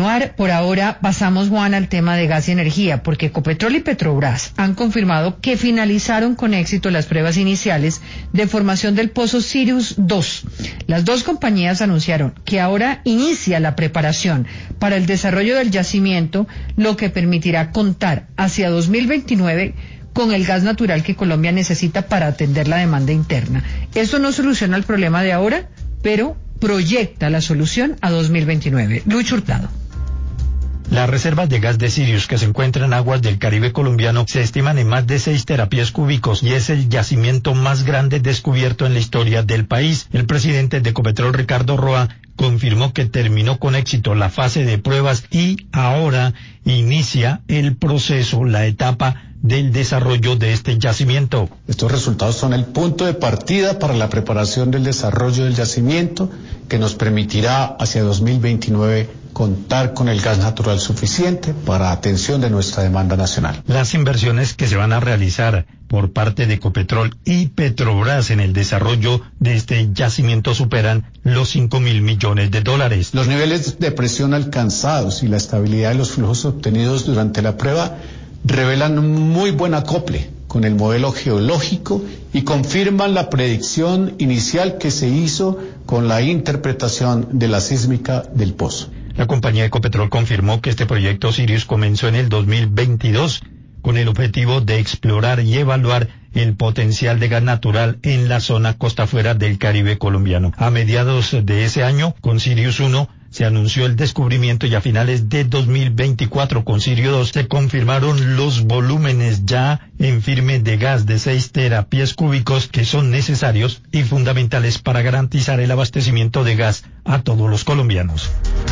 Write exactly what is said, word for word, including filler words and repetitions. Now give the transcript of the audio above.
continuar, por ahora pasamos, Juan, al tema de gas y energía, porque Ecopetrol y Petrobras han confirmado que finalizaron con éxito las pruebas iniciales de formación del pozo Sirius dos. Las dos compañías anunciaron que ahora inicia la preparación para el desarrollo del yacimiento, lo que permitirá contar hacia dos mil veintinueve con el gas natural que Colombia necesita para atender la demanda interna. Esto no soluciona el problema de ahora, pero proyecta la solución a dos mil veintinueve. Lucho Hurtado. Las reservas de gas de Sirius que se encuentran en aguas del Caribe colombiano se estiman en más de seis terapias cúbicos y es el yacimiento más grande descubierto en la historia del país. El presidente de Ecopetrol, Ricardo Roa, confirmó que terminó con éxito la fase de pruebas y ahora inicia el proceso, la etapa del desarrollo de este yacimiento. Estos resultados son el punto de partida para la preparación del desarrollo del yacimiento que nos permitirá hacia dos mil veintinueve contar con el gas natural suficiente para atención de nuestra demanda nacional. Las inversiones que se van a realizar por parte de Ecopetrol y Petrobras en el desarrollo de este yacimiento superan los cinco mil millones de dólares. Los niveles de presión alcanzados y la estabilidad de los flujos obtenidos durante la prueba revelan un muy buen acople con el modelo geológico y confirman la predicción inicial que se hizo con la interpretación de la sísmica del pozo. La compañía Ecopetrol confirmó que este proyecto Sirius comenzó en el dos mil veintidós con el objetivo de explorar y evaluar el potencial de gas natural en la zona costa afuera del Caribe colombiano. A mediados de ese año, con Sirius uno, se anunció el descubrimiento y a finales de dos mil veinticuatro con Sirius dos se confirmaron los volúmenes ya en firme de gas de seis terapias cúbicos que son necesarios y fundamentales para garantizar el abastecimiento de gas a todos los colombianos.